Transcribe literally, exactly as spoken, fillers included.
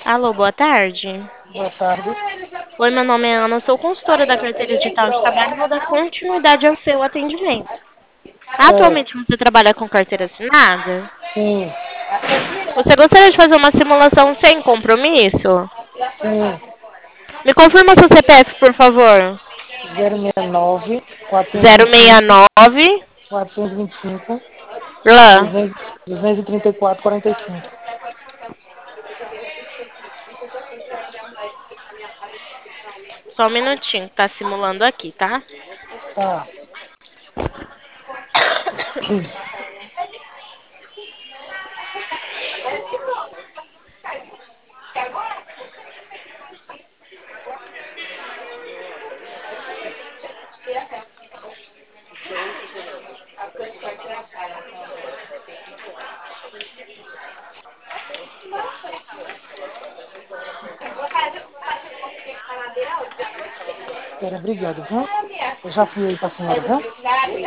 Alô, boa tarde. Boa tarde. Oi, meu nome é Ana, sou consultora da carteira digital de trabalho e vou dar continuidade ao seu atendimento. Certo. Atualmente você trabalha com carteira assinada? Sim, Você gostaria de fazer uma simulação sem compromisso? sim. Me confirma seu C P F, por favor. zero seis nove, Zero seis quatrocentos e vinte e cinco, nove. quatrocentos e vinte e cinco, Lá. duzentos, duzentos e trinta e quatro, quarenta e cinco. Só um minutinho, tá simulando aqui, tá? Tá. Pera, obrigado, viu? Eu já fui aí pra senhora, viu?